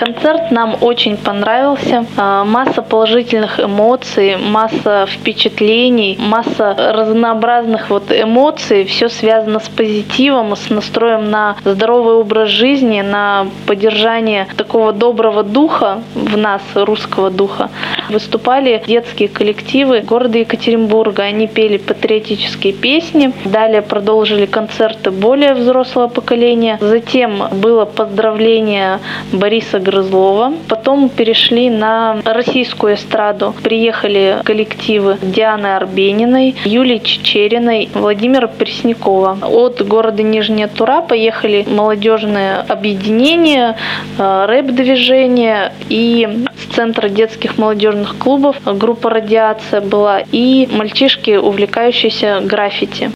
Концерт нам очень понравился. Масса положительных эмоций, масса впечатлений, масса разнообразных эмоций. Все связано с позитивом, с настроем на здоровый образ жизни, на поддержание такого доброго духа в нас, русского духа. Выступали детские коллективы города Екатеринбурга. Они пели патриотические песни. Далее продолжили концерты более взрослого поколения. Затем было поздравление Бориса Грызлова. Потом перешли на российскую эстраду. Приехали коллективы Дианы Арбениной, Юлии Чечериной, Владимира Преснякова. От города Нижняя Тура поехали молодежные объединения, рэп-движение, и с Центра детских молодежных клубов группа «Радиация» была, и мальчишки, увлекающиеся граффити.